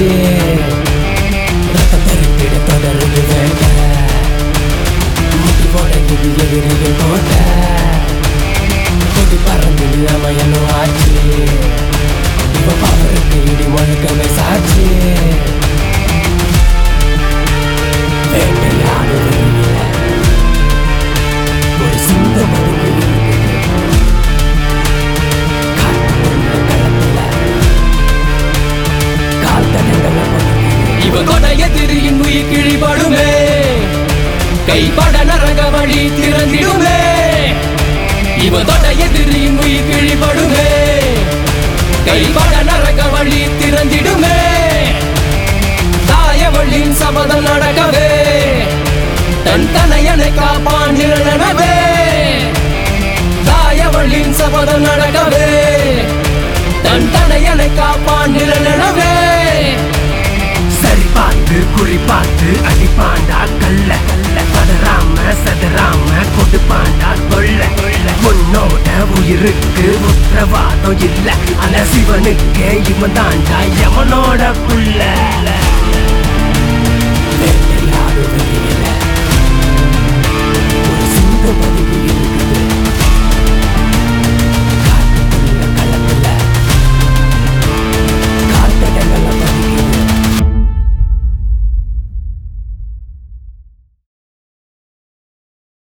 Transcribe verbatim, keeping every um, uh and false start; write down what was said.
ஆச்சு. ரத்தத்தரித்திட தொடருது வேண்ட முட்டி போடங்குது எதிரிகள் கோட்ட கொடி பறந்து அமையனும் ஆச்சு. இப்ப பவருக்கு இடி முழுக்கமே சாட்சி. வேட்டையாடு ஒரு சிந்த மதுக்கு இவ கொடைய திரியின் உயிர் கிழிபடுமே. கைப்பட நரக வழி திறந்திடுமே. இவ கொடைய திரியின் உயிர் கிழிபடுமே. கைப்பட நரக வழி திறந்திடுமே. தாயவளின் சபதம் நடக்கவே தன் தனையனை காப்பான் நிழலனவே. தாயவளின் சபதம் நடக்கவே தன் தனையனை காப்பான் நிழலனவே. சரி பார்த்து குறி பார்த்து அடிப்பாண்டா கல்ல கல்ல பதறாம சதறாம கொடுப்பாண்டா கொள்ள கொள்ள. உன்னோட உயிருக்கு உத்தரவாதம் இல்ல. ஆனா சிவனுக்கே இவன் தாண்டா எவனோட புள்ள.